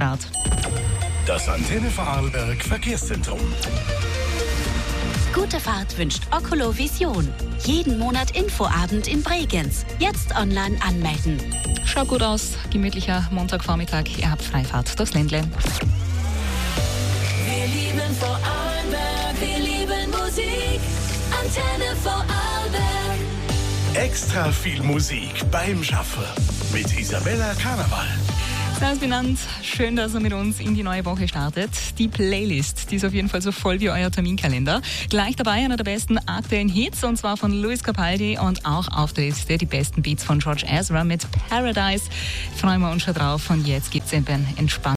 Grad. Das Antenne Vorarlberg Verkehrszentrum. Gute Fahrt wünscht Ocolo Vision. Jeden Monat Infoabend in Bregenz. Jetzt online anmelden. Schaut gut aus, gemütlicher Montagvormittag. Ihr habt Freifahrt durchs Ländle. Wir lieben Vorarlberg, wir lieben Musik. Antenne Vorarlberg. Extra viel Musik beim Schaffen mit Isabella Karneval. Servus benannt, schön, dass ihr mit uns in die neue Woche startet. Die Playlist, die ist auf jeden Fall so voll wie euer Terminkalender. Gleich dabei einer der besten aktuellen Hits, und zwar von Luis Capaldi, und auch auf der Liste die besten Beats von George Ezra mit Paradise. Freuen wir uns schon drauf, und jetzt gibt's eben entspannt